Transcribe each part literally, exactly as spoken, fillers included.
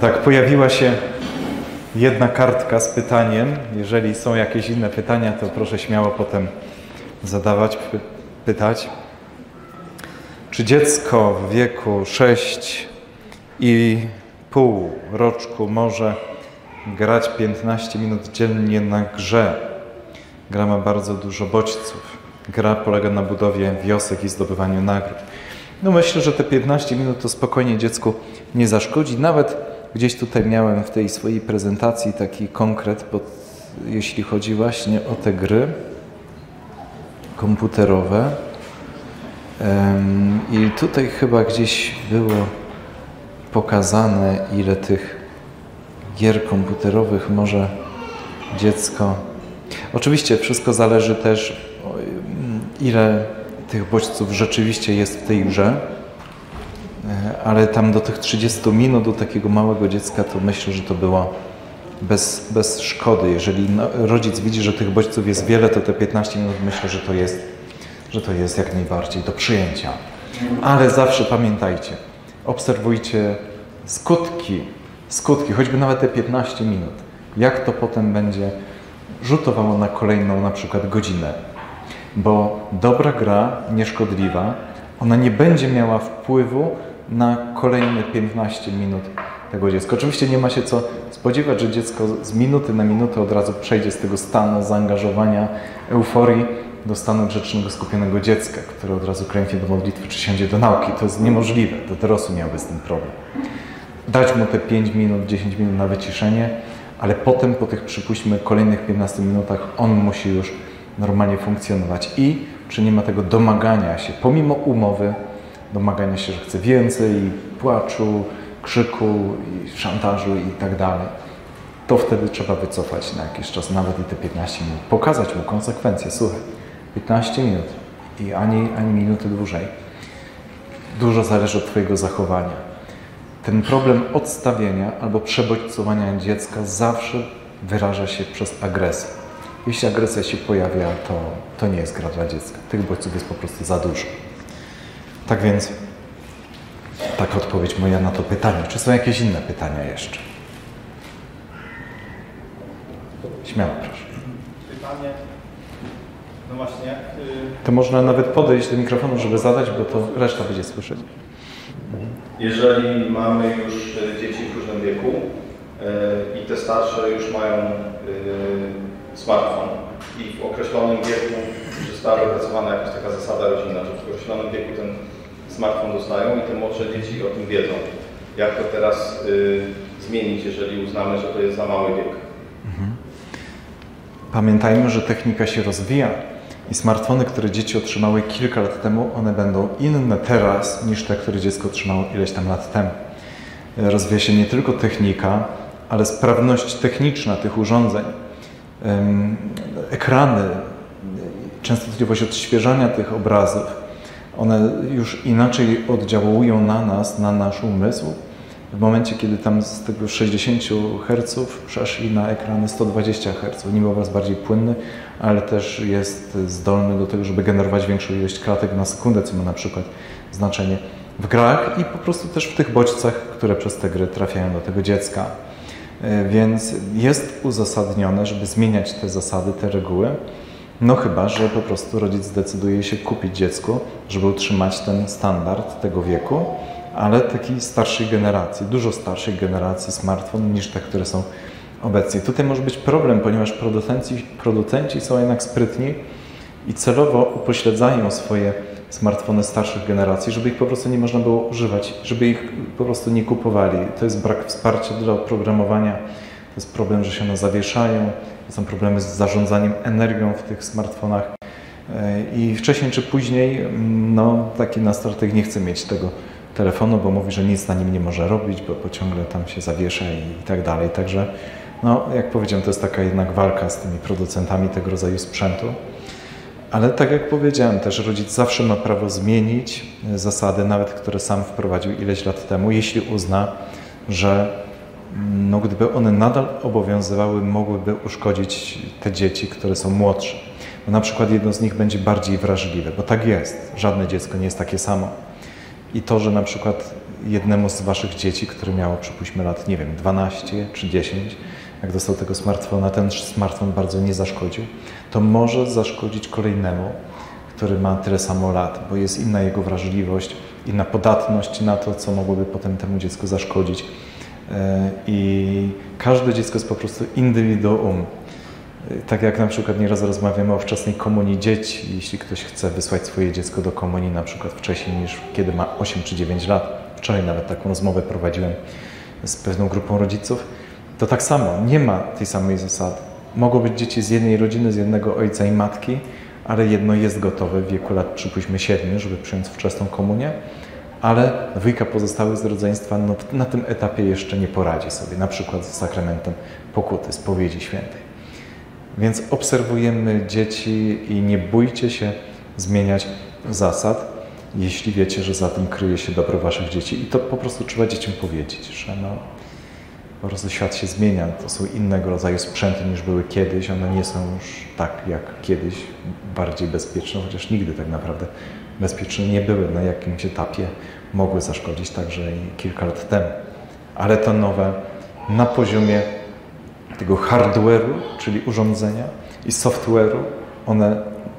tak, pojawiła się jedna kartka z pytaniem. Jeżeli są jakieś inne pytania, to proszę śmiało potem zadawać, py pytać. Czy dziecko w wieku sześć i pół roczku może grać piętnaście minut dziennie na grze? Gra ma bardzo dużo bodźców. Gra polega na budowie wiosek i zdobywaniu nagród. No myślę, że te piętnaście minut to spokojnie dziecku nie zaszkodzi. Nawet gdzieś tutaj miałem w tej swojej prezentacji taki konkret, pod, jeśli chodzi właśnie o te gry komputerowe. Um, I tutaj chyba gdzieś było pokazane, ile tych gier komputerowych może dziecko... Oczywiście wszystko zależy też, ile tych bodźców rzeczywiście jest w tej grze, ale tam do tych trzydziestu minut do takiego małego dziecka to myślę, że to było bez, bez szkody. Jeżeli rodzic widzi, że tych bodźców jest wiele, to te piętnaście minut myślę, że to jest, że to jest jak najbardziej do przyjęcia. Ale zawsze pamiętajcie, obserwujcie skutki, skutki, choćby nawet te piętnaście minut. Jak to potem będzie rzutowało na kolejną na przykład godzinę. Bo dobra gra, nieszkodliwa, ona nie będzie miała wpływu na kolejne piętnaście minut tego dziecka. Oczywiście nie ma się co spodziewać, że dziecko z minuty na minutę od razu przejdzie z tego stanu zaangażowania, euforii do stanu grzecznego, skupionego dziecka, które od razu kręci do modlitwy czy siądzie do nauki. To jest niemożliwe. To dorosły miałby z tym problem. Dać mu te pięć minut, dziesięć minut na wyciszenie, ale potem po tych, przypuśćmy, kolejnych piętnastu minutach on musi już normalnie funkcjonować. I czy nie ma tego domagania się, pomimo umowy, domagania się, że chce więcej, płaczu, krzyku, i szantażu i tak dalej, to wtedy trzeba wycofać na jakiś czas, nawet i te piętnaście minut. Pokazać mu konsekwencje. Słuchaj, piętnaście minut i ani, ani minuty dłużej. Dużo zależy od twojego zachowania. Ten problem odstawienia albo przebodźcowania dziecka zawsze wyraża się przez agresję. Jeśli agresja się pojawia, to, to nie jest gra dla dziecka. Tych bodźców jest po prostu za dużo. Tak więc, taka odpowiedź moja na to pytanie. Czy są jakieś inne pytania jeszcze? Śmiało, proszę. Pytanie, no właśnie... Yy... To można nawet podejść do mikrofonu, żeby zadać, bo to reszta będzie słyszeć. Jeżeli mamy już dzieci w różnym wieku yy, i te starsze już mają yy, smartfon i w określonym wieku została wypracowana jakaś taka zasada rodzinna, że w określonym wieku ten smartfon dostają i te młodsze dzieci o tym wiedzą. Jak to teraz yy, zmienić, jeżeli uznamy, że to jest za mały wiek? Mhm. Pamiętajmy, że technika się rozwija i smartfony, które dzieci otrzymały kilka lat temu, one będą inne teraz niż te, które dziecko otrzymało ileś tam lat temu. Rozwija się nie tylko technika, ale sprawność techniczna tych urządzeń. Ekrany, częstotliwość odświeżania tych obrazów, one już inaczej oddziałują na nas, na nasz umysł. W momencie, kiedy tam z tego sześćdziesięciu herców przeszli na ekrany sto dwadzieścia herców. Niby obraz bardziej płynny, ale też jest zdolny do tego, żeby generować większą ilość klatek na sekundę, co ma na przykład znaczenie w grach i po prostu też w tych bodźcach, które przez te gry trafiają do tego dziecka. Więc jest uzasadnione, żeby zmieniać te zasady, te reguły, no chyba że po prostu rodzic zdecyduje się kupić dziecku, żeby utrzymać ten standard tego wieku, ale takiej starszej generacji, dużo starszej generacji smartfon niż te, które są obecnie. Tutaj może być problem, ponieważ producenci, producenci są jednak sprytni i celowo upośledzają swoje smartfony starszych generacji, żeby ich po prostu nie można było używać, żeby ich po prostu nie kupowali. To jest brak wsparcia dla oprogramowania, to jest problem, że się one zawieszają, to są problemy z zarządzaniem energią w tych smartfonach i wcześniej czy później no, taki nastolatek nie chce mieć tego telefonu, bo mówi, że nic na nim nie może robić, bo, bo ciągle tam się zawiesza i, i tak dalej. Także, no, jak powiedziałem, to jest taka jednak walka z tymi producentami tego rodzaju sprzętu. Ale tak jak powiedziałem, też rodzic zawsze ma prawo zmienić zasady, nawet które sam wprowadził ileś lat temu, jeśli uzna, że no, gdyby one nadal obowiązywały, mogłyby uszkodzić te dzieci, które są młodsze. Bo na przykład jedno z nich będzie bardziej wrażliwe, bo tak jest. Żadne dziecko nie jest takie samo. I to, że na przykład jednemu z waszych dzieci, które miało, przypuśćmy, lat, nie wiem, dwanaście czy dziesięć, jak dostał tego smartfona, ten smartfon bardzo nie zaszkodził, to może zaszkodzić kolejnemu, który ma tyle samo lat, bo jest inna jego wrażliwość, inna podatność na to, co mogłoby potem temu dziecku zaszkodzić. I każde dziecko jest po prostu indywiduum. Tak jak na przykład nieraz rozmawiamy o wczesnej komunii dzieci. Jeśli ktoś chce wysłać swoje dziecko do komunii na przykład wcześniej niż kiedy ma osiem czy dziewięć lat, wczoraj nawet taką rozmowę prowadziłem z pewną grupą rodziców, to tak samo, nie ma tej samej zasady. Mogą być dzieci z jednej rodziny, z jednego ojca i matki, ale jedno jest gotowe w wieku lat, przypuśćmy, siedmiu, żeby przyjąć wczesną komunię, ale dwójka pozostałych z rodzeństwa no, na tym etapie jeszcze nie poradzi sobie, na przykład z sakramentem pokuty, spowiedzi świętej. Więc obserwujemy dzieci i nie bójcie się zmieniać zasad, jeśli wiecie, że za tym kryje się dobro waszych dzieci. I to po prostu trzeba dzieciom powiedzieć, że no, po prostu świat się zmienia, to są innego rodzaju sprzęty niż były kiedyś, one nie są już tak jak kiedyś, bardziej bezpieczne, chociaż nigdy tak naprawdę bezpieczne nie były. Na jakimś etapie mogły zaszkodzić także i kilka lat temu. Ale to nowe na poziomie tego hardware'u, czyli urządzenia, i software'u, one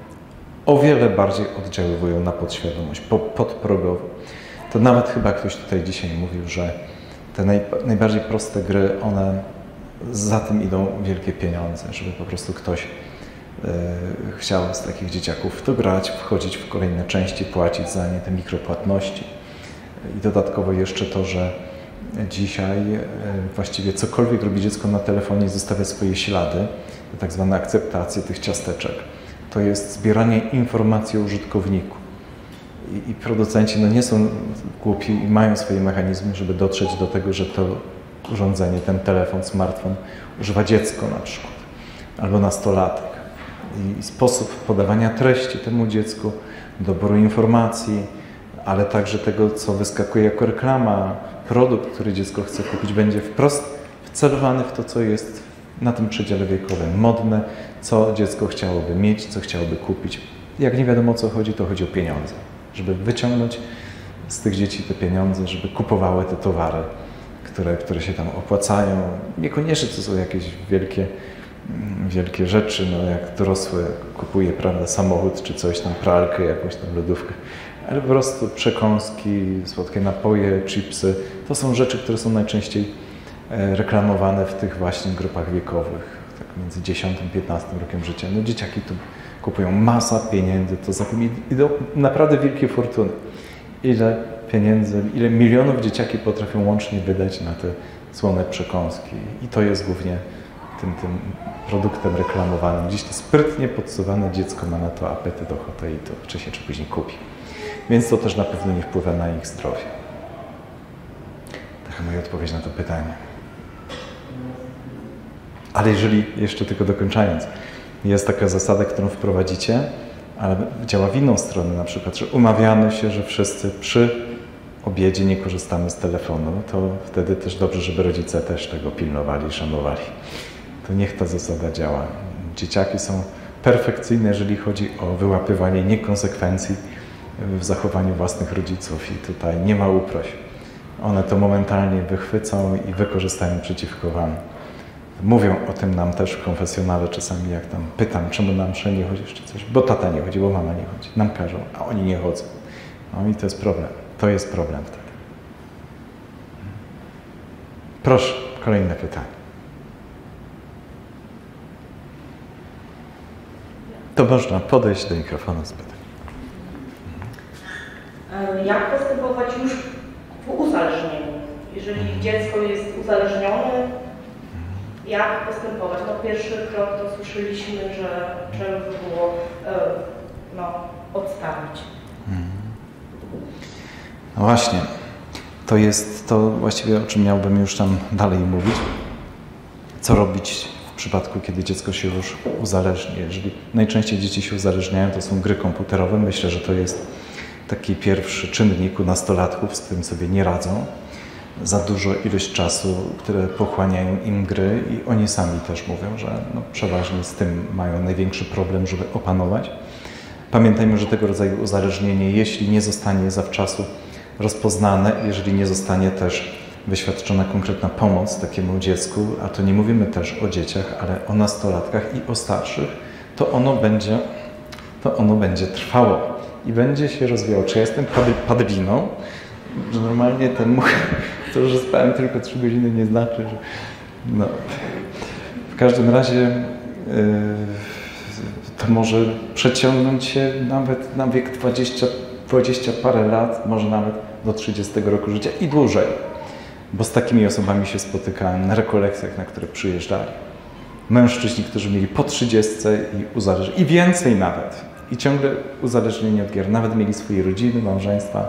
o wiele bardziej oddziaływują na podświadomość, podprogowo. To nawet chyba ktoś tutaj dzisiaj mówił, że te naj, najbardziej proste gry, one za tym idą wielkie pieniądze, żeby po prostu ktoś y, chciał z takich dzieciaków w to grać, wchodzić w kolejne części, płacić za nie te mikropłatności. I dodatkowo jeszcze to, że dzisiaj y, właściwie cokolwiek robi dziecko na telefonie i zostawia swoje ślady, tak zwane akceptacje tych ciasteczek, to jest zbieranie informacji o użytkowniku. I, i producenci no, nie są głupi i mają swoje mechanizmy, żeby dotrzeć do tego, że to urządzenie, ten telefon, smartfon używa dziecko na przykład, albo nastolatek. I, i sposób podawania treści temu dziecku, doboru informacji, ale także tego, co wyskakuje jako reklama, produkt, który dziecko chce kupić, będzie wprost wcelowany w to, co jest na tym przedziale wiekowym modne, co dziecko chciałoby mieć, co chciałoby kupić. Jak nie wiadomo o co chodzi, to chodzi o pieniądze. Żeby wyciągnąć z tych dzieci te pieniądze, żeby kupowały te towary, które, które się tam opłacają. Niekoniecznie to są jakieś wielkie, wielkie rzeczy, no jak dorosły kupuje, prawda, samochód czy coś tam, pralkę, jakąś tam lodówkę, ale po prostu przekąski, słodkie napoje, chipsy. To są rzeczy, które są najczęściej reklamowane w tych właśnie grupach wiekowych, tak między dziesiątym a piętnastym rokiem życia. No dzieciaki tu kupują masa pieniędzy, to za tym idą naprawdę wielkie fortuny. Ile pieniędzy, ile milionów dzieciaki potrafią łącznie wydać na te słone przekąski. I to jest głównie tym, tym produktem reklamowanym. Gdzieś to sprytnie podsuwane dziecko ma na to apetyt, ochotę i to wcześniej czy później kupi. Więc to też na pewno nie wpływa na ich zdrowie. Taka moja odpowiedź na to pytanie. Ale jeżeli, jeszcze tylko dokończając, jest taka zasada, którą wprowadzicie, ale działa w inną stronę, na przykład, że umawiamy się, że wszyscy przy obiedzie nie korzystamy z telefonu, to wtedy też dobrze, żeby rodzice też tego pilnowali, szanowali. To niech ta zasada działa. Dzieciaki są perfekcyjne, jeżeli chodzi o wyłapywanie niekonsekwencji w zachowaniu własnych rodziców i tutaj nie ma uproś. One to momentalnie wychwycą i wykorzystają przeciwko wam. Mówią o tym nam też w konfesjonale czasami, jak tam pytam, czemu na mszę nie chodzisz czy coś, bo tata nie chodzi, bo mama nie chodzi. Nam każą, a oni nie chodzą. No i to jest problem. To jest problem wtedy. Proszę, kolejne pytanie. To można podejść do mikrofonu z pytań. Jak postępować już w uzależnieniu? Jeżeli dziecko jest uzależnione, jak postępować? No pierwszy krok to słyszeliśmy, że trzeba by było no, odstawić. No właśnie, to jest to właściwie, o czym miałbym już tam dalej mówić. Co robić w przypadku, kiedy dziecko się już uzależni? Jeżeli najczęściej dzieci się uzależniają, to są gry komputerowe. Myślę, że to jest taki pierwszy czynnik u nastolatków, z którym sobie nie radzą. Za dużo ilość czasu, które pochłaniają im gry i oni sami też mówią, że no, przeważnie z tym mają największy problem, żeby opanować. Pamiętajmy, że tego rodzaju uzależnienie, jeśli nie zostanie zawczasu rozpoznane, jeżeli nie zostanie też wyświadczona konkretna pomoc takiemu dziecku, a to nie mówimy też o dzieciach, ale o nastolatkach i o starszych, to ono będzie, to ono będzie trwało i będzie się rozwijało. Czy ja jestem padliną, że normalnie ten mój, to, że spałem tylko trzy godziny, nie znaczy, że... No. W każdym razie yy, to może przeciągnąć się nawet na wiek dwadzieścia, dwadzieścia parę lat, może nawet do trzydziestego roku życia i dłużej. Bo z takimi osobami się spotykałem na rekolekcjach, na które przyjeżdżali. Mężczyźni, którzy mieli po trzydziestce i uzależnieni, i więcej nawet. I ciągle uzależnieni od gier. Nawet mieli swoje rodziny, małżeństwa.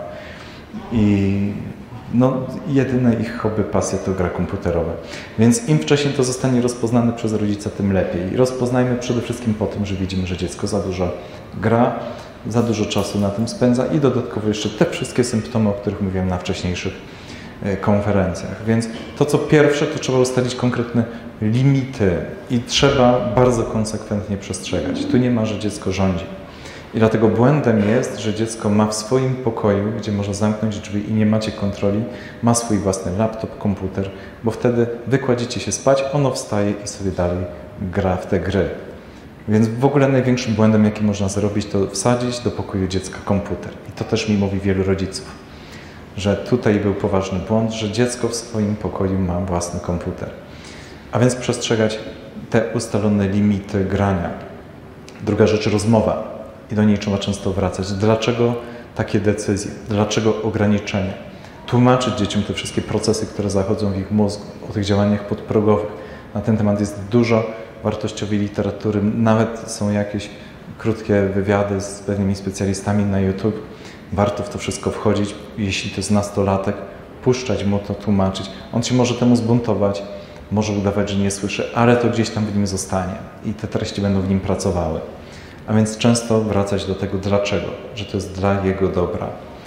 I no, jedyne ich hobby, pasja to gra komputerowa. Więc im wcześniej to zostanie rozpoznane przez rodzica, tym lepiej. I rozpoznajmy przede wszystkim po tym, że widzimy, że dziecko za dużo gra, za dużo czasu na tym spędza i dodatkowo jeszcze te wszystkie symptomy, o których mówiłem na wcześniejszych konferencjach. Więc to, co pierwsze, to trzeba ustalić konkretne limity i trzeba bardzo konsekwentnie przestrzegać. Tu nie ma, że dziecko rządzi. I dlatego błędem jest, że dziecko ma w swoim pokoju, gdzie może zamknąć drzwi i nie macie kontroli, ma swój własny laptop, komputer, bo wtedy wy kładziecie się spać, ono wstaje i sobie dalej gra w te gry. Więc w ogóle największym błędem, jaki można zrobić, to wsadzić do pokoju dziecka komputer. I to też mi mówi wielu rodziców, że tutaj był poważny błąd, że dziecko w swoim pokoju ma własny komputer. A więc przestrzegać te ustalone limity grania. Druga rzecz, rozmowa. I do niej trzeba często wracać. Dlaczego takie decyzje? Dlaczego ograniczenia? Tłumaczyć dzieciom te wszystkie procesy, które zachodzą w ich mózgu, o tych działaniach podprogowych. Na ten temat jest dużo wartościowej literatury. Nawet są jakieś krótkie wywiady z pewnymi specjalistami na YouTube. Warto w to wszystko wchodzić, jeśli to jest nastolatek, puszczać mu to, tłumaczyć. On się może temu zbuntować, może udawać, że nie słyszy, ale to gdzieś tam w nim zostanie i te treści będą w nim pracowały. A więc często wracać do tego dlaczego, że to jest dla jego dobra.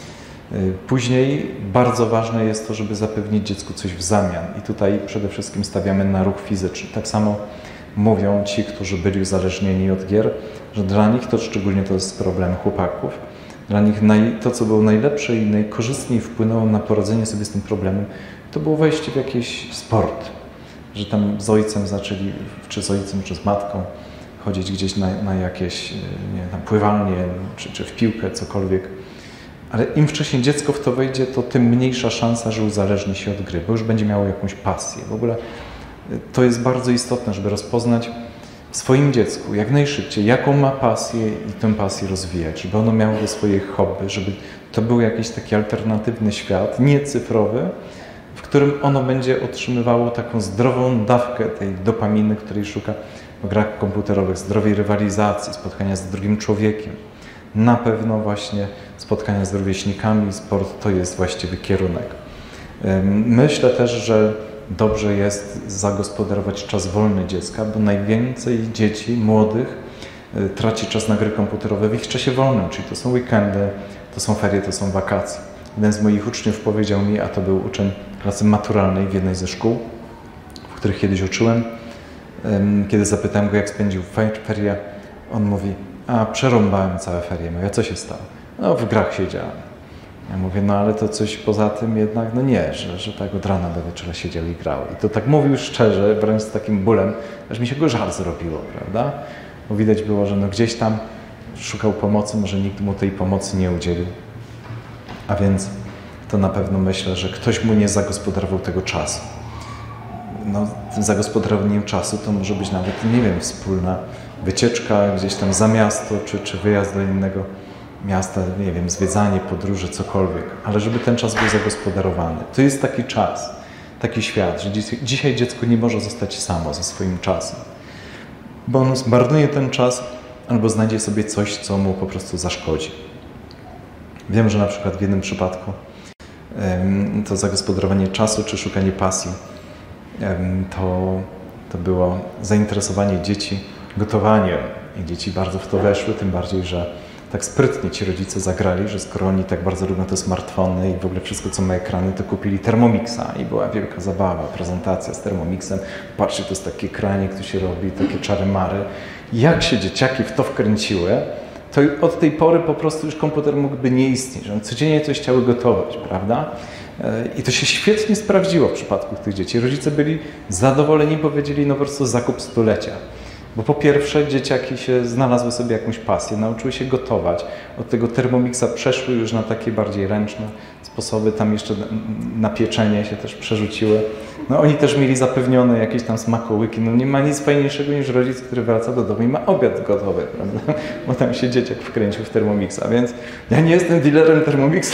Później bardzo ważne jest to, żeby zapewnić dziecku coś w zamian i tutaj przede wszystkim stawiamy na ruch fizyczny. Tak samo mówią ci, którzy byli uzależnieni od gier, że dla nich to szczególnie to jest problem chłopaków. Dla nich naj, to, co było najlepsze i najkorzystniej wpłynęło na poradzenie sobie z tym problemem, to było wejście w jakiś sport. Że tam z ojcem zaczęli, czy z ojcem, czy z matką, chodzić gdzieś na, na jakieś, nie, na pływalnię, czy, czy w piłkę, cokolwiek. Ale im wcześniej dziecko w to wejdzie, to tym mniejsza szansa, że uzależni się od gry, bo już będzie miało jakąś pasję. W ogóle to jest bardzo istotne, żeby rozpoznać w swoim dziecku jak najszybciej, jaką ma pasję i tę pasję rozwijać, żeby ono miało swoje hobby, żeby to był jakiś taki alternatywny świat, nie cyfrowy, w którym ono będzie otrzymywało taką zdrową dawkę tej dopaminy, której szuka w grach komputerowych, zdrowej rywalizacji, spotkania z drugim człowiekiem. Na pewno właśnie spotkania z rówieśnikami, sport to jest właściwy kierunek. Myślę też, że dobrze jest zagospodarować czas wolny dziecka, bo najwięcej dzieci, młodych traci czas na gry komputerowe w ich czasie wolnym, czyli to są weekendy, to są ferie, to są wakacje. Jeden z moich uczniów powiedział mi, a to był uczeń klasy maturalnej w jednej ze szkół, w których kiedyś uczyłem, kiedy zapytałem go, jak spędził ferie, on mówi, a przerąbałem całe ferie. Mówię, a co się stało? No, w grach siedziałem. Ja mówię, no ale to coś poza tym jednak, no nie, że, że tak od rana do wieczora siedział i grał. I to tak mówił szczerze, wręcz z takim bólem, aż mi się go żal zrobiło, prawda? Bo widać było, że no gdzieś tam szukał pomocy, może nikt mu tej pomocy nie udzielił. A więc to na pewno myślę, że ktoś mu nie zagospodarował tego czasu. No, tym zagospodarowaniem czasu to może być nawet, nie wiem, wspólna wycieczka gdzieś tam za miasto, czy, czy wyjazd do innego miasta, nie wiem, zwiedzanie, podróże, cokolwiek. Ale żeby ten czas był zagospodarowany. To jest taki czas, taki świat, że dziś, dzisiaj dziecko nie może zostać samo ze swoim czasem. Bo ono zmarnuje ten czas albo znajdzie sobie coś, co mu po prostu zaszkodzi. Wiem, że na przykład w jednym przypadku um, to zagospodarowanie czasu czy szukanie pasji um, to, to było zainteresowanie dzieci gotowaniem i dzieci bardzo w to weszły, tym bardziej, że tak sprytnie ci rodzice zagrali, że skoro oni tak bardzo lubią te smartfony i w ogóle wszystko, co ma ekrany, to kupili Thermomixa i była wielka zabawa, prezentacja z Thermomixem. Patrzcie, to jest taki kranik, tu się robi, takie czary-mary. Jak się dzieciaki w to wkręciły, to od tej pory po prostu już komputer mógłby nie istnieć. One codziennie coś chciały gotować, prawda? I to się świetnie sprawdziło w przypadku tych dzieci. Rodzice byli zadowoleni, powiedzieli, no po prostu zakup stulecia. Bo po pierwsze dzieciaki się znalazły sobie jakąś pasję, nauczyły się gotować. Od tego Thermomixa przeszły już na takie bardziej ręczne sposoby, tam jeszcze na pieczenie się też przerzuciły. No oni też mieli zapewnione jakieś tam smakołyki. No nie ma nic fajniejszego niż rodzic, który wraca do domu i ma obiad gotowy, prawda? Bo tam się dzieciak wkręcił w Thermomixa, więc ja nie jestem dealerem Thermomixa.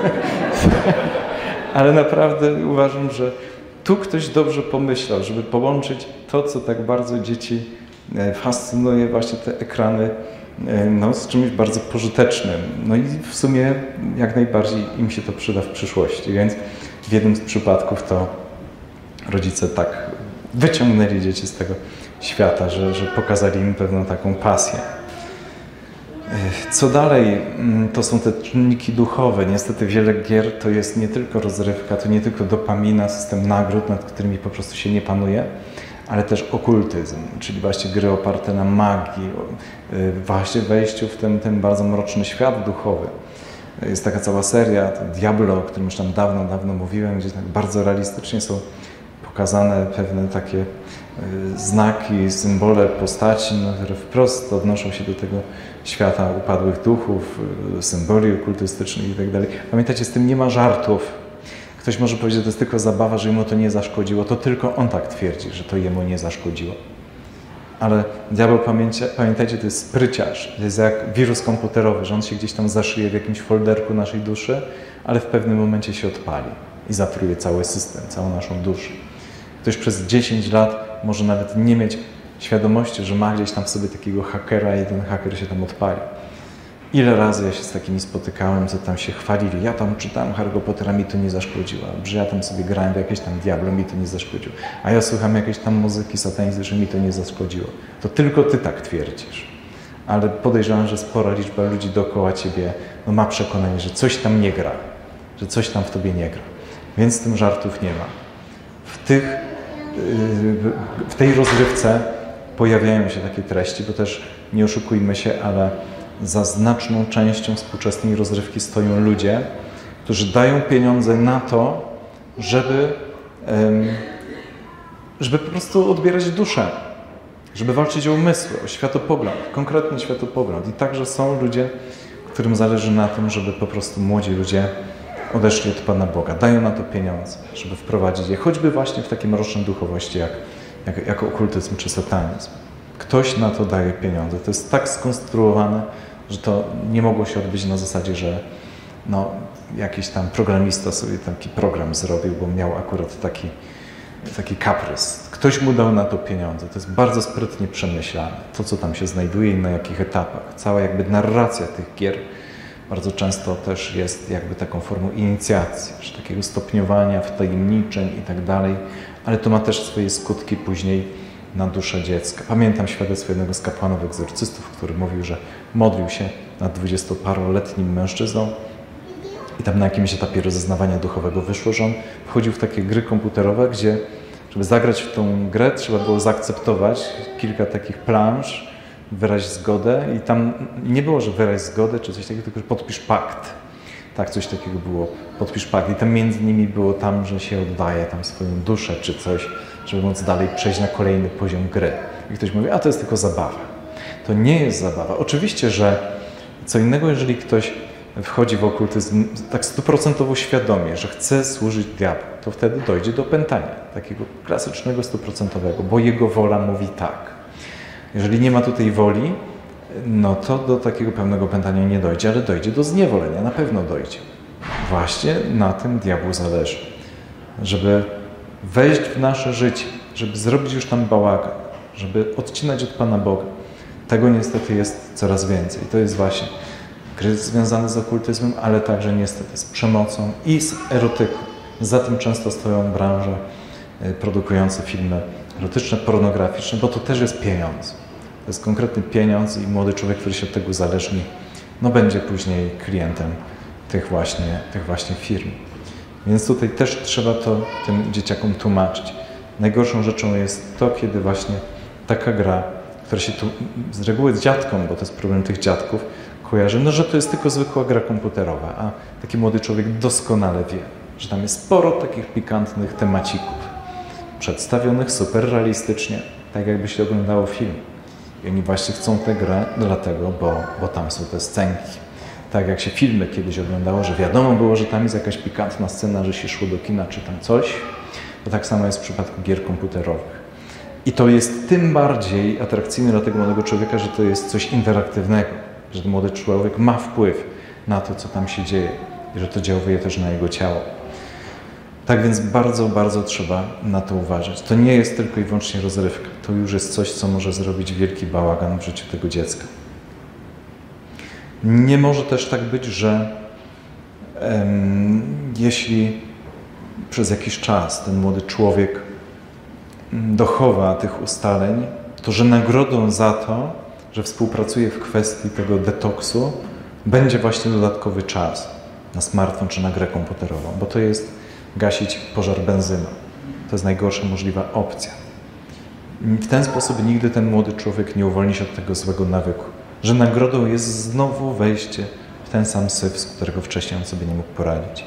Ale naprawdę uważam, że tu ktoś dobrze pomyślał, żeby połączyć to, co tak bardzo dzieci fascynuje, właśnie te ekrany, no, z czymś bardzo pożytecznym. No i w sumie jak najbardziej im się to przyda w przyszłości, więc w jednym z przypadków to rodzice tak wyciągnęli dzieci z tego świata, że, że pokazali im pewną taką pasję. Co dalej? To są te czynniki duchowe. Niestety wiele gier to jest nie tylko rozrywka, to nie tylko dopamina, system nagród, nad którymi po prostu się nie panuje, ale też okultyzm, czyli właśnie gry oparte na magii, właśnie wejściu w ten, ten bardzo mroczny świat duchowy. Jest taka cała seria, Diablo, o którym już tam dawno, dawno mówiłem, gdzie tak bardzo realistycznie są pokazane pewne takie znaki, symbole postaci, no, które wprost odnoszą się do tego świata upadłych duchów, symboli okultystycznych i tak dalej. Pamiętajcie, z tym nie ma żartów. Ktoś może powiedzieć, że to jest tylko zabawa, że mu to nie zaszkodziło. To tylko on tak twierdzi, że to jemu nie zaszkodziło. Ale diabeł, pamiętajcie, to jest spryciarz. To jest jak wirus komputerowy, że on się gdzieś tam zaszyje w jakimś folderku naszej duszy, ale w pewnym momencie się odpali i zatruje cały system, całą naszą duszę. Ktoś przez dziesięć lat może nawet nie mieć świadomości, że ma gdzieś tam w sobie takiego hakera i ten haker się tam odpali. Ile razy ja się z takimi spotykałem, co tam się chwalili. Ja tam czytałem Harry'ego Pottera, mi to nie zaszkodziło. Że ja tam sobie grałem w jakieś tam Diablo, mi to nie zaszkodziło. A ja słucham jakiejś tam muzyki satanistycznej, mi to nie zaszkodziło. To tylko ty tak twierdzisz. Ale podejrzewam, że spora liczba ludzi dookoła ciebie no, ma przekonanie, że coś tam nie gra. Że coś tam w tobie nie gra. Więc z tym żartów nie ma. W, tych, w tej rozrywce pojawiają się takie treści, bo też nie oszukujmy się, ale za znaczną częścią współczesnej rozrywki stoją ludzie, którzy dają pieniądze na to, żeby, żeby po prostu odbierać duszę, żeby walczyć o umysły, o światopogląd, konkretny światopogląd. I także są ludzie, którym zależy na tym, żeby po prostu młodzi ludzie odeszli od Pana Boga. Dają na to pieniądze, żeby wprowadzić je, choćby właśnie w takie mroczne duchowości, jak, jak, jak okultyzm czy satanizm. Ktoś na to daje pieniądze. To jest tak skonstruowane, że to nie mogło się odbyć na zasadzie, że no, jakiś tam programista sobie taki program zrobił, bo miał akurat taki, taki kaprys. Ktoś mu dał na to pieniądze. To jest bardzo sprytnie przemyślane. To, co tam się znajduje i na jakich etapach. Cała jakby narracja tych gier bardzo często też jest jakby taką formą inicjacji, czy takiego stopniowania, wtajemniczeń i tak dalej, ale to ma też swoje skutki później na duszę dziecka. Pamiętam świadectwo jednego z kapłanów egzorcystów, który mówił, że modlił się nad dwudziestoparoletnim mężczyzną i tam na jakimś etapie rozeznawania duchowego wyszło, że on wchodził w takie gry komputerowe, gdzie żeby zagrać w tą grę trzeba było zaakceptować kilka takich plansz, wyrazić zgodę i tam nie było, że wyraź zgodę czy coś takiego, tylko że podpisz pakt. Tak, coś takiego było, podpisz pakt. I tam między nimi było tam, że się oddaje tam swoją duszę czy coś, żeby móc dalej przejść na kolejny poziom gry. I ktoś mówi, a to jest tylko zabawa. To nie jest zabawa. Oczywiście, że co innego, jeżeli ktoś wchodzi w okultyzm tak stuprocentowo świadomie, że chce służyć diabłu, to wtedy dojdzie do pętania, takiego klasycznego, stuprocentowego, bo jego wola mówi tak. Jeżeli nie ma tutaj woli, no to do takiego pełnego pętania nie dojdzie, ale dojdzie do zniewolenia, na pewno dojdzie. Właśnie na tym diabłu zależy, żeby wejść w nasze życie, żeby zrobić już tam bałagan, żeby odcinać od Pana Boga. Tego niestety jest coraz więcej. To jest właśnie kryzys związany z okultyzmem, ale także niestety z przemocą i z erotyką. Za tym często stoją branże produkujące filmy erotyczne, pornograficzne, bo to też jest pieniądz. To jest konkretny pieniądz i młody człowiek, który się od tego uzależni, no będzie później klientem tych właśnie, tych właśnie firm. Więc tutaj też trzeba to tym dzieciakom tłumaczyć. Najgorszą rzeczą jest to, kiedy właśnie taka gra które się tu z reguły z dziadkom, bo to jest problem tych dziadków, kojarzy, no że to jest tylko zwykła gra komputerowa, a taki młody człowiek doskonale wie, że tam jest sporo takich pikantnych temacików, przedstawionych super realistycznie, tak jakby się oglądało film. I oni właśnie chcą tę grę dlatego, bo, bo tam są te scenki. Tak jak się filmy kiedyś oglądało, że wiadomo było, że tam jest jakaś pikantna scena, że się szło do kina czy tam coś, to tak samo jest w przypadku gier komputerowych. I to jest tym bardziej atrakcyjne dla tego młodego człowieka, że to jest coś interaktywnego, że ten młody człowiek ma wpływ na to, co tam się dzieje i że to działuje też na jego ciało. Tak więc bardzo, bardzo trzeba na to uważać. To nie jest tylko i wyłącznie rozrywka. To już jest coś, co może zrobić wielki bałagan w życiu tego dziecka. Nie może też tak być, że um, jeśli przez jakiś czas ten młody człowiek dochowa tych ustaleń, to że nagrodą za to, że współpracuje w kwestii tego detoksu, będzie właśnie dodatkowy czas na smartfon czy na grę komputerową, bo to jest gasić pożar benzyną. To jest najgorsza możliwa opcja. W ten sposób nigdy ten młody człowiek nie uwolni się od tego złego nawyku, że nagrodą jest znowu wejście w ten sam syf, z którego wcześniej on sobie nie mógł poradzić.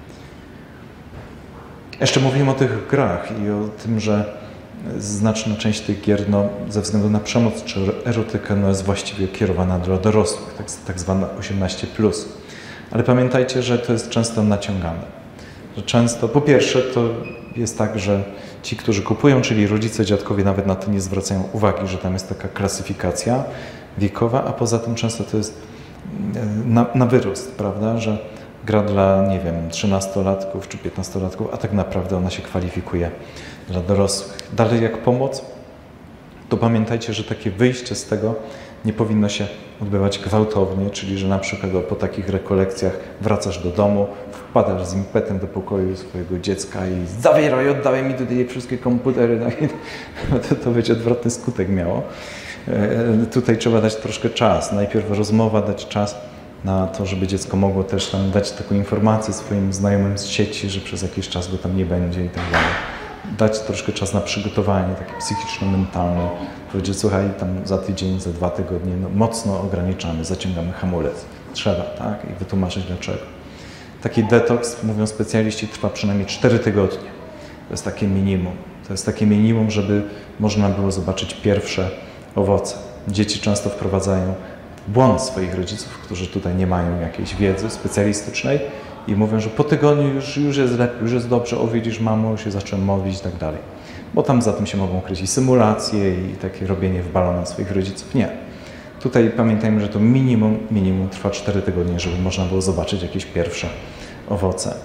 Jeszcze mówimy o tych grach i o tym, że znaczna część tych gier no, ze względu na przemoc czy erotykę no, jest właściwie kierowana dla dorosłych, tak, tak zwana osiemnaście plus. Ale pamiętajcie, że to jest często naciągane. Że często, po pierwsze, to jest tak, że ci, którzy kupują, czyli rodzice, dziadkowie nawet na to nie zwracają uwagi, że tam jest taka klasyfikacja wiekowa, a poza tym często to jest na, na wyrost, prawda, że gra dla, nie wiem, trzynastolatków czy piętnastolatków, a tak naprawdę ona się kwalifikuje dla dorosłych. Dalej jak pomoc, to pamiętajcie, że takie wyjście z tego nie powinno się odbywać gwałtownie, czyli że na przykład po takich rekolekcjach wracasz do domu, wpadasz z impetem do pokoju swojego dziecka i zawieraj, oddawaj mi tutaj wszystkie komputery. No to, to będzie odwrotny skutek miało. E, tutaj trzeba dać troszkę czas. Najpierw rozmowa, dać czas na to, żeby dziecko mogło też tam dać taką informację swoim znajomym z sieci, że przez jakiś czas go tam nie będzie i tak dalej. Dać troszkę czas na przygotowanie takie psychiczno-mentalne. Powiedzieć, słuchaj, tam za tydzień, za dwa tygodnie no, mocno ograniczamy, zaciągamy hamulec. Trzeba, tak? I wytłumaczyć dlaczego. Taki detoks, mówią specjaliści, trwa przynajmniej cztery tygodnie. To jest takie minimum. To jest takie minimum, żeby można było zobaczyć pierwsze owoce. Dzieci często wprowadzają w błąd swoich rodziców, którzy tutaj nie mają jakiejś wiedzy specjalistycznej i mówią, że po tygodniu już, już jest lepiej, już jest dobrze, o widzisz mamo, już się zacząłem modlić i tak dalej. Bo tam za tym się mogą kryć i symulacje i takie robienie w balona swoich rodziców. Nie. Tutaj pamiętajmy, że to minimum, minimum trwa cztery tygodnie, żeby można było zobaczyć jakieś pierwsze owoce.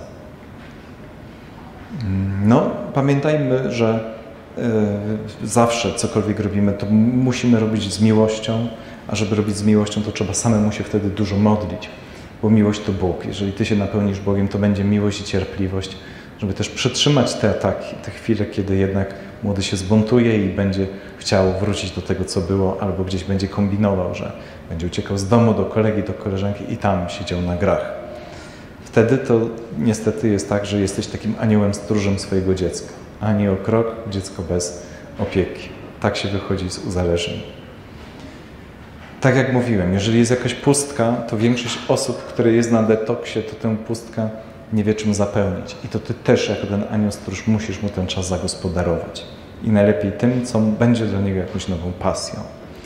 No, pamiętajmy, że y, zawsze cokolwiek robimy, to musimy robić z miłością, a żeby robić z miłością, to trzeba samemu się wtedy dużo modlić, bo miłość to Bóg. Jeżeli Ty się napełnisz Bogiem, to będzie miłość i cierpliwość, żeby też przetrzymać te ataki, te chwile, kiedy jednak młody się zbuntuje i będzie chciał wrócić do tego, co było, albo gdzieś będzie kombinował, że będzie uciekał z domu do kolegi, do koleżanki i tam siedział na grach. Wtedy to niestety jest tak, że jesteś takim aniołem stróżem swojego dziecka. Ani o krok, dziecko bez opieki. Tak się wychodzi z uzależnień. Tak jak mówiłem, jeżeli jest jakaś pustka, to większość osób, które jest na detoksie, to tę pustkę nie wie czym zapełnić. I to Ty też jako ten anioł stróż musisz mu ten czas zagospodarować. I najlepiej tym, co będzie dla niego jakąś nową pasją.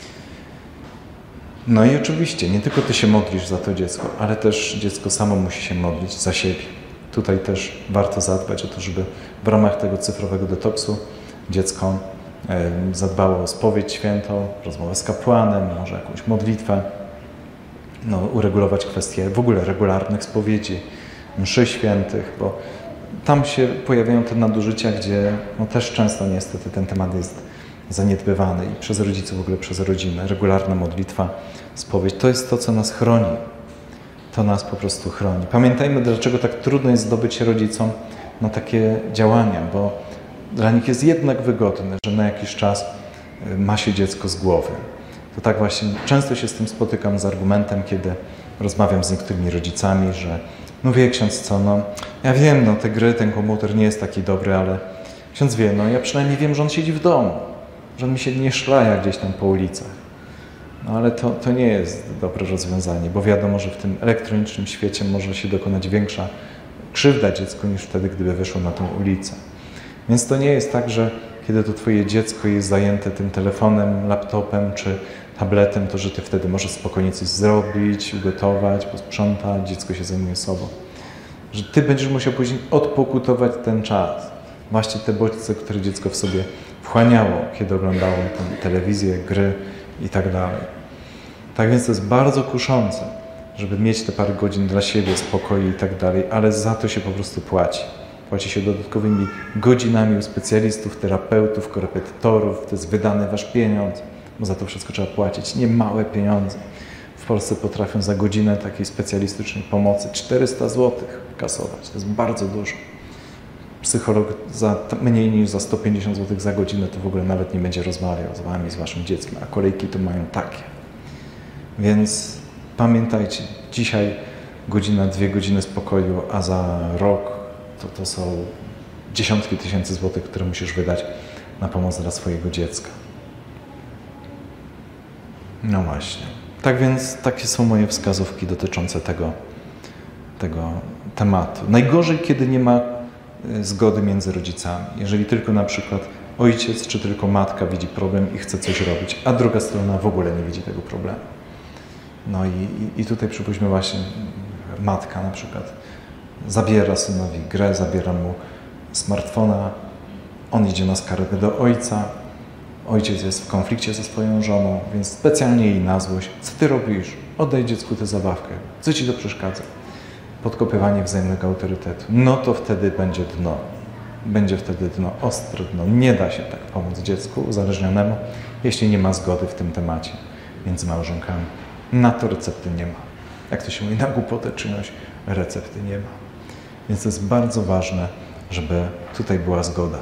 No i oczywiście, nie tylko Ty się modlisz za to dziecko, ale też dziecko samo musi się modlić za siebie. Tutaj też warto zadbać o to, żeby w ramach tego cyfrowego detoksu dziecko e, zadbało o spowiedź świętą, rozmowę z kapłanem, może jakąś modlitwę, no, uregulować kwestie w ogóle regularnych spowiedzi, mszy świętych, bo tam się pojawiają te nadużycia, gdzie no, też często niestety ten temat jest zaniedbywany i przez rodziców, w ogóle przez rodzinę. Regularna modlitwa, spowiedź, to jest to, co nas chroni. To nas po prostu chroni. Pamiętajmy, dlaczego tak trudno jest zdobyć się rodzicom na takie działania, bo dla nich jest jednak wygodne, że na jakiś czas ma się dziecko z głowy. To tak właśnie często się z tym spotykam z argumentem, kiedy rozmawiam z niektórymi rodzicami, że no wie ksiądz co, no ja wiem, no te gry, ten komputer nie jest taki dobry, ale ksiądz wie, no ja przynajmniej wiem, że on siedzi w domu. że on mi się nie szlaja gdzieś tam po ulicach. No ale to, to nie jest dobre rozwiązanie, bo wiadomo, że w tym elektronicznym świecie może się dokonać większa krzywda dziecku niż wtedy, gdyby wyszło na tę ulicę. Więc to nie jest tak, że kiedy to twoje dziecko jest zajęte tym telefonem, laptopem czy tabletem, to że ty wtedy możesz spokojnie coś zrobić, ugotować, posprzątać, dziecko się zajmuje sobą. Że ty będziesz musiał później odpokutować ten czas. Właśnie te bodźce, które dziecko w sobie wchłaniało, kiedy oglądało tę telewizję, gry i tak dalej. Tak więc to jest bardzo kuszące, żeby mieć te parę godzin dla siebie, spokoju i tak dalej, ale za to się po prostu płaci. Płaci się dodatkowymi godzinami u specjalistów, terapeutów, korepetytorów, to jest wydany wasz pieniądz, bo za to wszystko trzeba płacić. Nie małe pieniądze. W Polsce potrafią za godzinę takiej specjalistycznej pomocy czterysta złotych kasować. To jest bardzo dużo. Psycholog za mniej niż za sto pięćdziesiąt złotych za godzinę to w ogóle nawet nie będzie rozmawiał z wami, z waszym dzieckiem, a kolejki to mają takie. Więc pamiętajcie, dzisiaj godzina, dwie godziny spokoju, a za rok to, to są dziesiątki tysięcy złotych, które musisz wydać na pomoc dla swojego dziecka. No właśnie. Tak więc takie są moje wskazówki dotyczące tego, tego tematu. Najgorzej, kiedy nie ma zgody między rodzicami. Jeżeli tylko na przykład ojciec czy tylko matka widzi problem i chce coś robić, a druga strona w ogóle nie widzi tego problemu. No i, i, i tutaj przypuśćmy właśnie matka na przykład zabiera synowi grę, zabiera mu smartfona, on idzie na skargę do ojca, ojciec jest w konflikcie ze swoją żoną, więc specjalnie jej na złość. Co ty robisz? Oddaj dziecku tę zabawkę. Co ci to przeszkadza? Podkopywanie wzajemnego autorytetu. No to wtedy będzie dno. Będzie wtedy dno, ostre dno. Nie da się tak pomóc dziecku uzależnionemu, jeśli nie ma zgody w tym temacie między małżonkami. Na to recepty nie ma. Jak to się mówi, na głupotę czyjąś recepty nie ma. Więc to jest bardzo ważne, żeby tutaj była zgoda.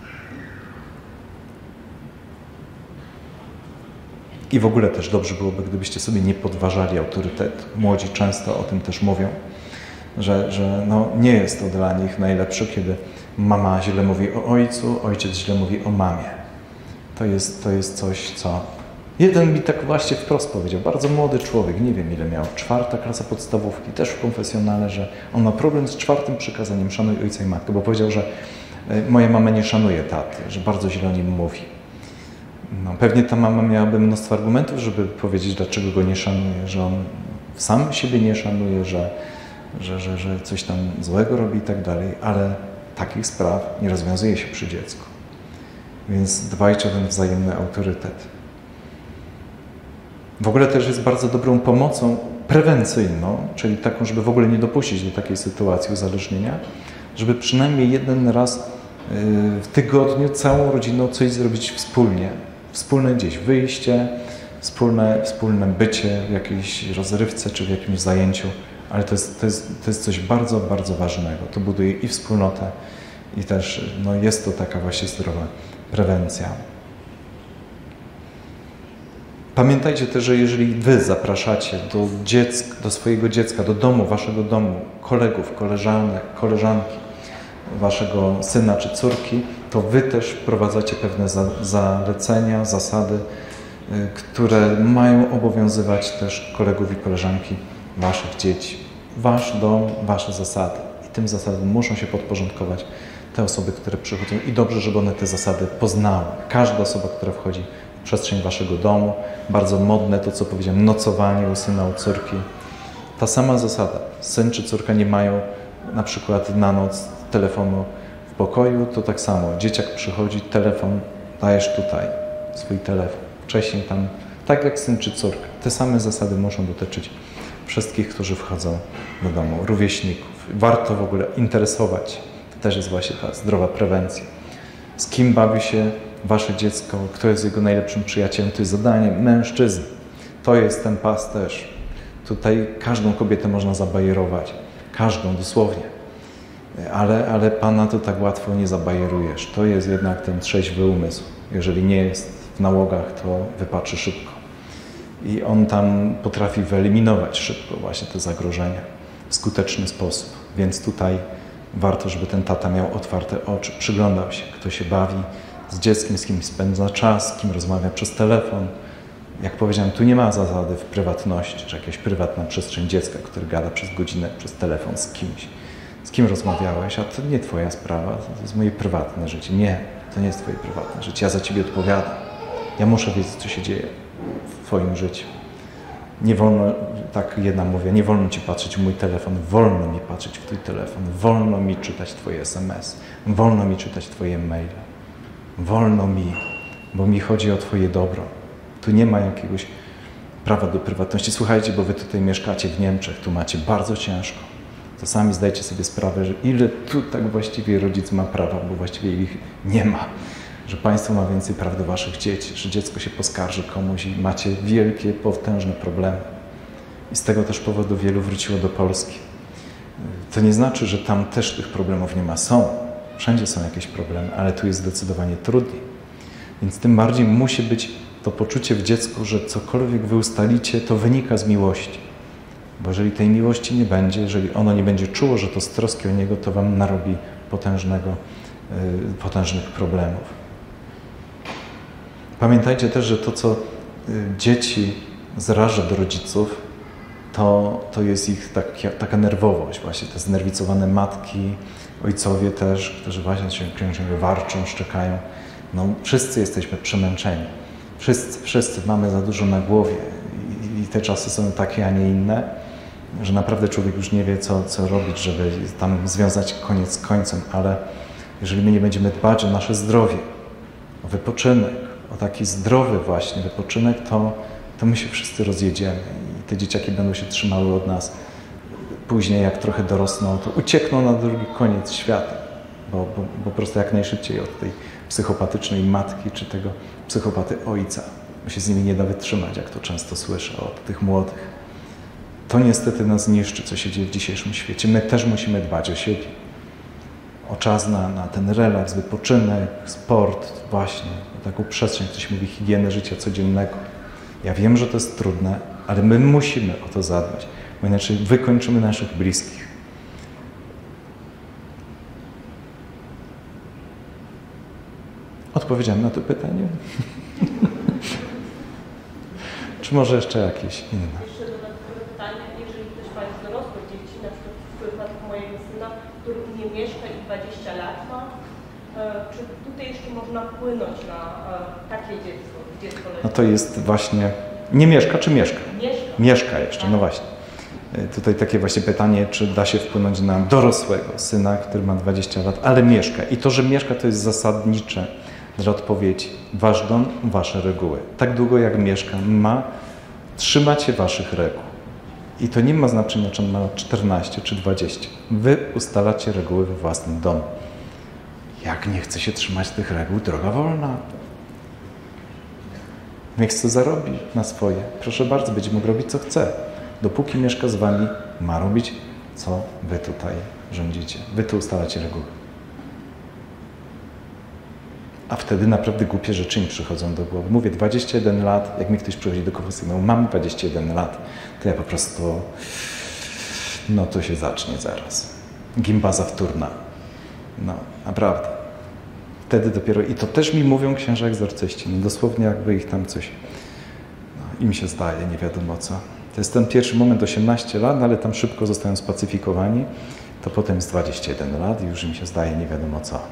I w ogóle też dobrze byłoby, gdybyście sobie nie podważali autorytetu. Młodzi często o tym też mówią, że, że no nie jest to dla nich najlepsze, kiedy mama źle mówi o ojcu, ojciec źle mówi o mamie. To jest, to jest coś, co... Jeden mi tak właśnie wprost powiedział, bardzo młody człowiek, nie wiem ile miał, czwarta klasa podstawówki, też w konfesjonale, że on ma problem z czwartym przykazaniem, szanuj ojca i matkę, bo powiedział, że moja mama nie szanuje taty, że bardzo źle o nim mówi. No, pewnie ta mama miałaby mnóstwo argumentów, żeby powiedzieć, dlaczego go nie szanuje, że on sam siebie nie szanuje, że, że, że, że coś tam złego robi i tak dalej, ale takich spraw nie rozwiązuje się przy dziecku. Więc dbajcie o ten wzajemny autorytet. W ogóle też jest bardzo dobrą pomocą prewencyjną, czyli taką, żeby w ogóle nie dopuścić do takiej sytuacji uzależnienia, żeby przynajmniej jeden raz w tygodniu całą rodziną coś zrobić wspólnie. Wspólne gdzieś wyjście, wspólne, wspólne bycie w jakiejś rozrywce czy w jakimś zajęciu, ale to jest, to jest, to jest coś bardzo, bardzo ważnego. To buduje i wspólnotę, i też no, jest to taka właśnie zdrowa prewencja. Pamiętajcie też, że jeżeli wy zapraszacie do, dzieck, do swojego dziecka, do domu, waszego domu, kolegów, koleżanek, koleżanki, waszego syna czy córki, to wy też wprowadzacie pewne za, zalecenia, zasady, y, które mają obowiązywać też kolegów i koleżanki waszych dzieci. Wasz dom, wasze zasady. I tym zasadom muszą się podporządkować te osoby, które przychodzą i dobrze, żeby one te zasady poznały. Każda osoba, która wchodzi w przestrzeń waszego domu, bardzo modne to, co powiedziałem, nocowanie u syna, u córki. Ta sama zasada. Syn czy córka nie mają na przykład na noc telefonu w pokoju, to tak samo. Dzieciak przychodzi, telefon, dajesz tutaj swój telefon. Wcześniej tam, tak jak syn czy córka. Te same zasady muszą dotyczyć wszystkich, którzy wchodzą do domu, rówieśników. Warto w ogóle interesować. To też jest właśnie ta zdrowa prewencja. Z kim bawi się wasze dziecko, kto jest jego najlepszym przyjacielem, to jest zadanie mężczyzny. To jest ten pasterz. Tutaj każdą kobietę można zabajerować. Każdą, dosłownie. Ale, ale Pana to tak łatwo nie zabajerujesz. To jest jednak ten trzeźwy umysł. Jeżeli nie jest w nałogach, to wypatrzy szybko. I on tam potrafi wyeliminować szybko właśnie te zagrożenia w skuteczny sposób. Więc tutaj warto, żeby ten tata miał otwarte oczy, przyglądał się, kto się bawi, z dzieckiem, z kim spędza czas, z kim rozmawia przez telefon. Jak powiedziałem, tu nie ma zasady w prywatności, czy jakaś prywatna przestrzeń dziecka, który gada przez godzinę przez telefon z kimś. Z kim rozmawiałeś, a to nie twoja sprawa, to jest moje prywatne życie. Nie, to nie jest twoje prywatne życie. Ja za ciebie odpowiadam. Ja muszę wiedzieć, co się dzieje w twoim życiu. Nie wolno, tak jedna mówię, nie wolno ci patrzeć w mój telefon, wolno mi patrzeć w twój telefon, wolno mi czytać twoje es em esy, wolno mi czytać twoje maile, wolno mi, bo mi chodzi o twoje dobro. Tu nie ma jakiegoś prawa do prywatności. Słuchajcie, bo wy tutaj mieszkacie w Niemczech, tu macie bardzo ciężko. To sami zdajcie sobie sprawę, że ile tu tak właściwie rodzic ma prawa, bo właściwie ich nie ma. Że państwo ma więcej praw do waszych dzieci, że dziecko się poskarży komuś i macie wielkie, potężne problemy. I z tego też powodu wielu wróciło do Polski. To nie znaczy, że tam też tych problemów nie ma. Są. Wszędzie są jakieś problemy, ale tu jest zdecydowanie trudniej. Więc tym bardziej musi być to poczucie w dziecku, że cokolwiek wy ustalicie, to wynika z miłości. Bo jeżeli tej miłości nie będzie, jeżeli ono nie będzie czuło, że to z troski o niego, to wam narobi potężnego, yy, potężnych problemów. Pamiętajcie też, że to, co dzieci zraża do rodziców, to, to jest ich taka, taka nerwowość, właśnie te znerwicowane matki, ojcowie też, którzy właśnie się krężą, warczą, szczekają. No, wszyscy jesteśmy przemęczeni. Wszyscy, wszyscy mamy za dużo na głowie i, i te czasy są takie, a nie inne, że naprawdę człowiek już nie wie, co, co robić, żeby tam związać koniec z końcem, ale jeżeli my nie będziemy dbać o nasze zdrowie, o wypoczynek, o taki zdrowy właśnie wypoczynek, to, to my się wszyscy rozjedziemy i te dzieciaki będą się trzymały od nas. Później, jak trochę dorosną, to uciekną na drugi koniec świata, bo, bo, bo po prostu jak najszybciej od tej psychopatycznej matki czy tego psychopaty ojca, bo się z nimi nie da wytrzymać, jak to często słyszę od tych młodych. To niestety nas niszczy, co się dzieje w dzisiejszym świecie. My też musimy dbać o siebie, o czas na, na ten relaks, wypoczynek, sport, właśnie, o taką przestrzeń, ktoś mówi, higienę życia codziennego. Ja wiem, że to jest trudne, ale my musimy o to zadbać, bo inaczej wykończymy naszych bliskich. Odpowiedziałem na to pytanie? Czy może jeszcze jakieś inne? Jeszcze dodatkowe pytanie, jeżeli ktoś ma już dorosłe dzieci, na przykład w przypadku mojego syna, który nie mieszka i dwadzieścia lat ma, czy tutaj jeszcze można wpłynąć na takie dziecko, dziecko leży? No to jest właśnie, nie mieszka czy mieszka? Mieszka. Mieszka jeszcze, no właśnie. Tutaj takie właśnie pytanie, czy da się wpłynąć na dorosłego syna, który ma dwadzieścia lat, ale mieszka. I to, że mieszka, to jest zasadnicze dla odpowiedzi. Wasz dom, wasze reguły. Tak długo jak mieszka, ma trzymać się waszych reguł. I to nie ma znaczenia, czy on ma czternaście czy dwadzieścia. Wy ustalacie reguły we własnym domu. Jak nie chce się trzymać tych reguł, droga wolna. Niech chce zarobi na swoje. Proszę bardzo, będzie mógł robić, co chce. Dopóki mieszka z wami, ma robić, co wy tutaj rządzicie. Wy tu ustalacie reguły. A wtedy naprawdę głupie rzeczy mi przychodzą do głowy. Mówię, dwadzieścia jeden lat, jak mi ktoś przychodzi do konfesjonału, no, mam dwadzieścia jeden lat, to ja po prostu, no to się zacznie zaraz. Gimbaza wtórna. No, naprawdę. Wtedy dopiero, i to też mi mówią księża egzorcyści, no dosłownie jakby ich tam coś, no, im się zdaje, nie wiadomo co. To jest ten pierwszy moment, osiemnaście lat, ale tam szybko zostają spacyfikowani, to potem jest dwadzieścia jeden lat i już im się zdaje, nie wiadomo co.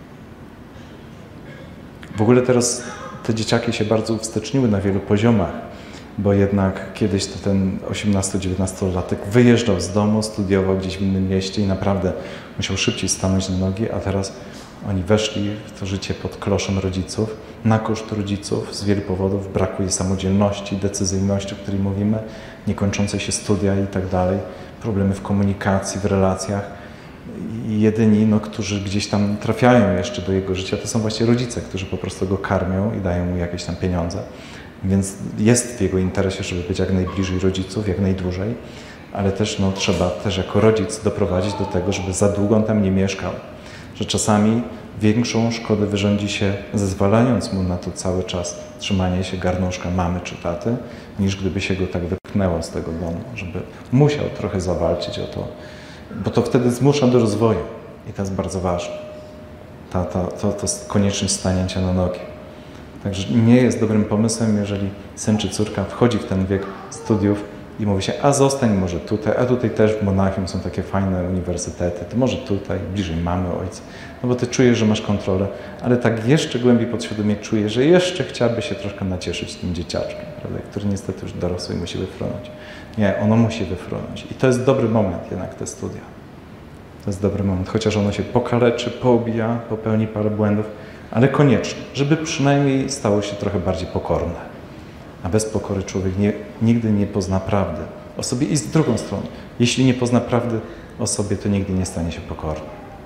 W ogóle teraz te dzieciaki się bardzo uwsteczniły na wielu poziomach, bo jednak kiedyś to ten osiemnasto-dziewiętnastolatek wyjeżdżał z domu, studiował gdzieś w innym mieście i naprawdę musiał szybciej stanąć na nogi, a teraz oni weszli w to życie pod kloszem rodziców, na koszt rodziców z wielu powodów. Brakuje samodzielności, decyzyjności, o której mówimy, niekończące się studia i tak dalej, problemy w komunikacji, w relacjach. I jedyni, no, którzy gdzieś tam trafiają jeszcze do jego życia, to są właśnie rodzice, którzy po prostu go karmią i dają mu jakieś tam pieniądze. Więc jest w jego interesie, żeby być jak najbliżej rodziców, jak najdłużej, ale też no, trzeba też jako rodzic doprowadzić do tego, żeby za długo on tam nie mieszkał. Że czasami większą szkodę wyrządzi się, zezwalając mu na to cały czas trzymanie się garnuszka mamy czy taty, niż gdyby się go tak wypchnęło z tego domu, żeby musiał trochę zawalczyć o to, bo to wtedy zmusza do rozwoju i to jest bardzo ważne. ta, ta, to, to konieczność stanięcia na nogi. Także nie jest dobrym pomysłem, jeżeli syn czy córka wchodzi w ten wiek studiów i mówi się, a zostań może tutaj, a tutaj też w Monachium są takie fajne uniwersytety, to może tutaj, bliżej mamy, ojca. No bo ty czujesz, że masz kontrolę, ale tak jeszcze głębiej podświadomie czujesz, że jeszcze chciałaby się troszkę nacieszyć tym dzieciaczkiem, prawda? Który niestety już dorosły i musi wyfrunąć. Nie, ono musi wyfrunąć. I to jest dobry moment jednak, te studia. To jest dobry moment, chociaż ono się pokaleczy, poobija, popełni parę błędów, ale koniecznie, żeby przynajmniej stało się trochę bardziej pokorne. A bez pokory człowiek nie, nigdy nie pozna prawdy o sobie i z drugą stroną. Jeśli nie pozna prawdy o sobie, to nigdy nie stanie się pokorny.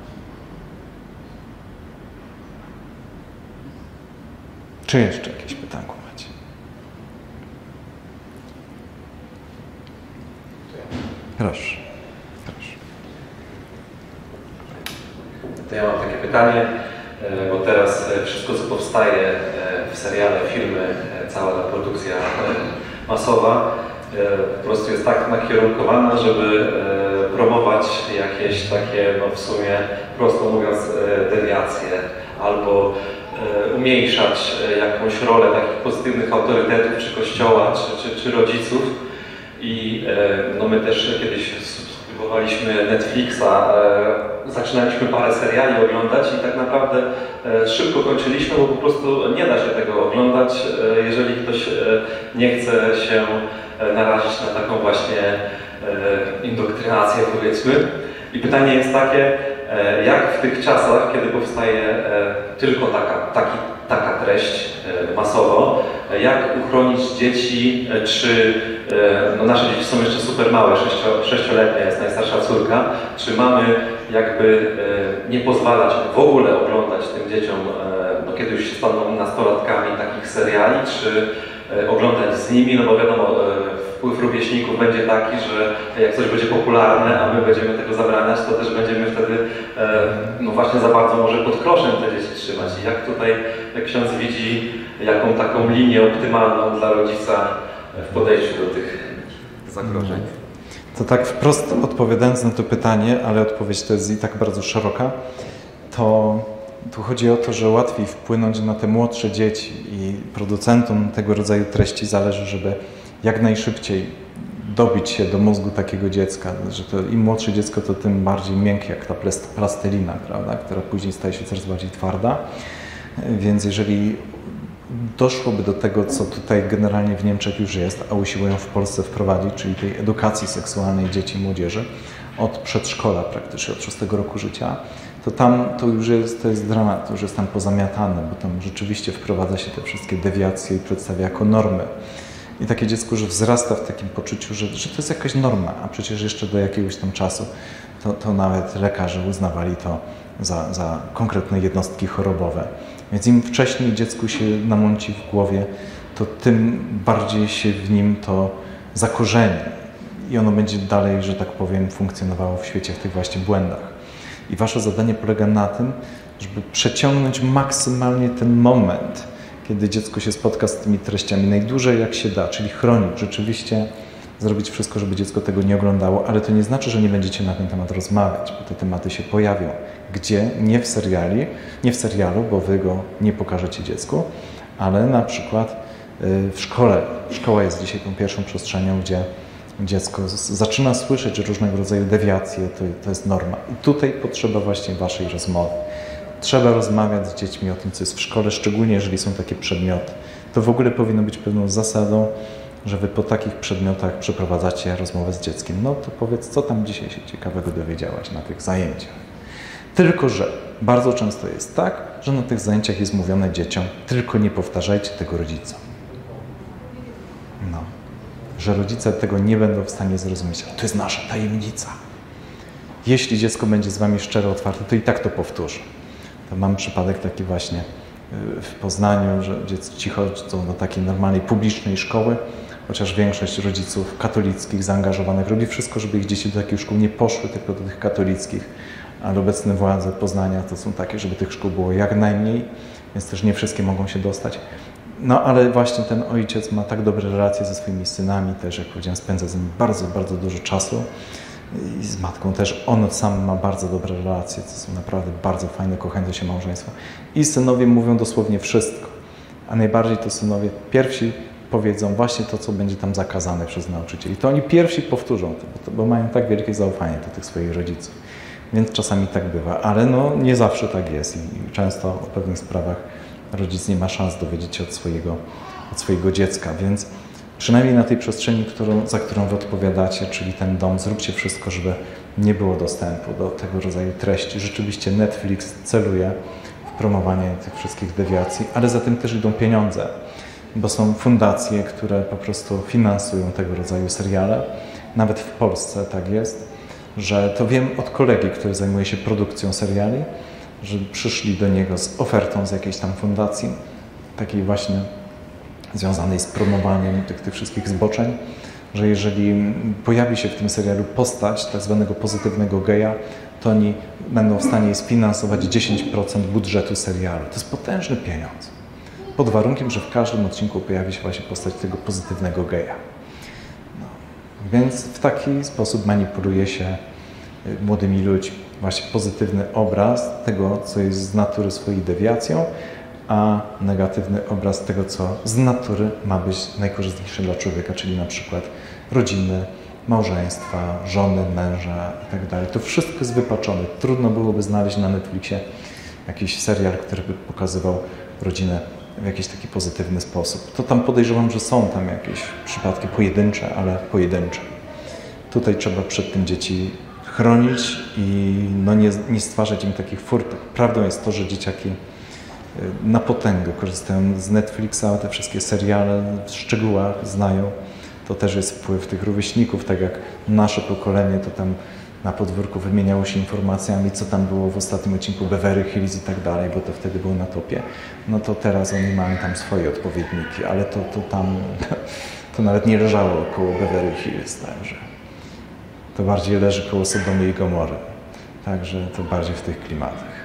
Czy jeszcze jakieś pytanko macie? Proszę. Proszę. To ja mam takie pytanie, bo teraz wszystko, co powstaje w seriale, filmy, cała ta produkcja masowa po prostu jest tak nakierunkowana, żeby promować jakieś takie, no w sumie prosto mówiąc, dewiacje albo umniejszać jakąś rolę takich pozytywnych autorytetów, czy kościoła, czy, czy, czy rodziców. I no my też kiedyś subskrybowaliśmy Netflixa, zaczynaliśmy parę seriali oglądać i tak naprawdę szybko kończyliśmy, bo po prostu nie da się tego oglądać, jeżeli ktoś nie chce się narazić na taką właśnie indoktrynację, powiedzmy. I pytanie jest takie, jak w tych czasach, kiedy powstaje tylko taka, taki, taka treść masowo, jak uchronić dzieci, czy no nasze dzieci są jeszcze super małe, sześcio, sześcioletnia jest najstarsza córka, czy mamy jakby nie pozwalać w ogóle oglądać tym dzieciom, no kiedy już się staną nastolatkami, takich seriali, czy oglądać z nimi, no bo wiadomo, wpływ rówieśników będzie taki, że jak coś będzie popularne, a my będziemy tego zabraniać, to też będziemy wtedy no właśnie za bardzo może pod kloszem te dzieci trzymać. I jak tutaj jak ksiądz widzi, jaką taką linię optymalną dla rodzica w podejściu do tych zagrożeń? To tak wprost odpowiadając na to pytanie, ale odpowiedź to jest i tak bardzo szeroka, to tu chodzi o to, że łatwiej wpłynąć na te młodsze dzieci i producentom tego rodzaju treści zależy, żeby jak najszybciej dobić się do mózgu takiego dziecka, że to im młodsze dziecko, to tym bardziej miękkie, jak ta plastelina, prawda, która później staje się coraz bardziej twarda. Więc jeżeli doszłoby do tego, co tutaj generalnie w Niemczech już jest, a usiłują w Polsce wprowadzić, czyli tej edukacji seksualnej dzieci i młodzieży od przedszkola praktycznie, od szóstego roku życia, to tam to już jest, to jest dramat, to już jest tam pozamiatane, bo tam rzeczywiście wprowadza się te wszystkie dewiacje i przedstawia jako normy. I takie dziecko, że wzrasta w takim poczuciu, że, że to jest jakaś norma, a przecież jeszcze do jakiegoś tam czasu to, to nawet lekarze uznawali to za, za konkretne jednostki chorobowe. Więc im wcześniej dziecku się namąci w głowie, to tym bardziej się w nim to zakorzeni. I ono będzie dalej, że tak powiem, funkcjonowało w świecie w tych właśnie błędach. I wasze zadanie polega na tym, żeby przeciągnąć maksymalnie ten moment, kiedy dziecko się spotka z tymi treściami najdłużej jak się da, czyli chronić, rzeczywiście zrobić wszystko, żeby dziecko tego nie oglądało, ale to nie znaczy, że nie będziecie na ten temat rozmawiać, bo te tematy się pojawią. Gdzie? Nie w seriali, nie w serialu, bo wy go nie pokażecie dziecku, ale na przykład w szkole. Szkoła jest dzisiaj tą pierwszą przestrzenią, gdzie dziecko zaczyna słyszeć różnego rodzaju dewiacje, to, to jest norma. I tutaj potrzeba właśnie waszej rozmowy. Trzeba rozmawiać z dziećmi o tym, co jest w szkole, szczególnie jeżeli są takie przedmioty. To w ogóle powinno być pewną zasadą, że wy po takich przedmiotach przeprowadzacie rozmowę z dzieckiem. No to powiedz, co tam dzisiaj się ciekawego dowiedziałaś na tych zajęciach. Tylko że bardzo często jest tak, że na tych zajęciach jest mówione dzieciom, tylko nie powtarzajcie tego rodzicom. No. Że rodzice tego nie będą w stanie zrozumieć. To jest nasza tajemnica. Jeśli dziecko będzie z wami szczerze otwarte, to i tak to powtórzy. To mam przypadek taki właśnie w Poznaniu, że dzieci chodzą do takiej normalnej, publicznej szkoły, chociaż większość rodziców katolickich zaangażowanych robi wszystko, żeby ich dzieci do takich szkół nie poszły, tylko do tych katolickich. Ale obecne władze Poznania to są takie, żeby tych szkół było jak najmniej, więc też nie wszystkie mogą się dostać. No ale właśnie ten ojciec ma tak dobre relacje ze swoimi synami, też jak powiedziałem, spędza z nimi bardzo, bardzo dużo czasu, i z matką też. On sam ma bardzo dobre relacje, to są naprawdę bardzo fajne, kochające się małżeństwo. I synowie mówią dosłownie wszystko, a najbardziej to synowie pierwsi powiedzą właśnie to, co będzie tam zakazane przez nauczycieli. To oni pierwsi powtórzą to, bo mają tak wielkie zaufanie do tych swoich rodziców. Więc czasami tak bywa, ale no nie zawsze tak jest i często o pewnych sprawach rodzic nie ma szans dowiedzieć się od swojego, od swojego dziecka, więc przynajmniej na tej przestrzeni, którą, za którą Wy odpowiadacie, czyli ten dom, zróbcie wszystko, żeby nie było dostępu do tego rodzaju treści. Rzeczywiście Netflix celuje w promowanie tych wszystkich dewiacji, ale za tym też idą pieniądze, bo są fundacje, które po prostu finansują tego rodzaju seriale. Nawet w Polsce tak jest, że to wiem od kolegi, który zajmuje się produkcją seriali, że przyszli do niego z ofertą z jakiejś tam fundacji, takiej właśnie związanej z promowaniem tych, tych wszystkich zboczeń, że jeżeli pojawi się w tym serialu postać tak zwanego pozytywnego geja, to oni będą w stanie sfinansować dziesięć procent budżetu serialu. To jest potężny pieniądz. Pod warunkiem, że w każdym odcinku pojawi się właśnie postać tego pozytywnego geja. No. Więc w taki sposób manipuluje się młodymi ludźmi. Właśnie pozytywny obraz tego, co jest z natury swojej dewiacją, a negatywny obraz tego, co z natury ma być najkorzystniejsze dla człowieka, czyli na przykład rodziny, małżeństwa, żony, męża itd. To wszystko jest wypaczone. Trudno byłoby znaleźć na Netflixie jakiś serial, który by pokazywał rodzinę w jakiś taki pozytywny sposób. To tam podejrzewam, że są tam jakieś przypadki pojedyncze, ale pojedyncze. Tutaj trzeba przed tym dzieci chronić i no nie, nie stwarzać im takich furtek. Prawdą jest to, że dzieciaki na potęgę korzystają z Netflixa, te wszystkie seriale w szczegółach znają. To też jest wpływ tych rówieśników, tak jak nasze pokolenie, to tam na podwórku wymieniało się informacjami, co tam było w ostatnim odcinku Beverly Hills i tak dalej, bo to wtedy było na topie. No to teraz oni mają tam swoje odpowiedniki, ale to, to tam to nawet nie leżało koło Beverly Hills, także to bardziej leży koło Sodomy i Gomory. Także to bardziej w tych klimatach.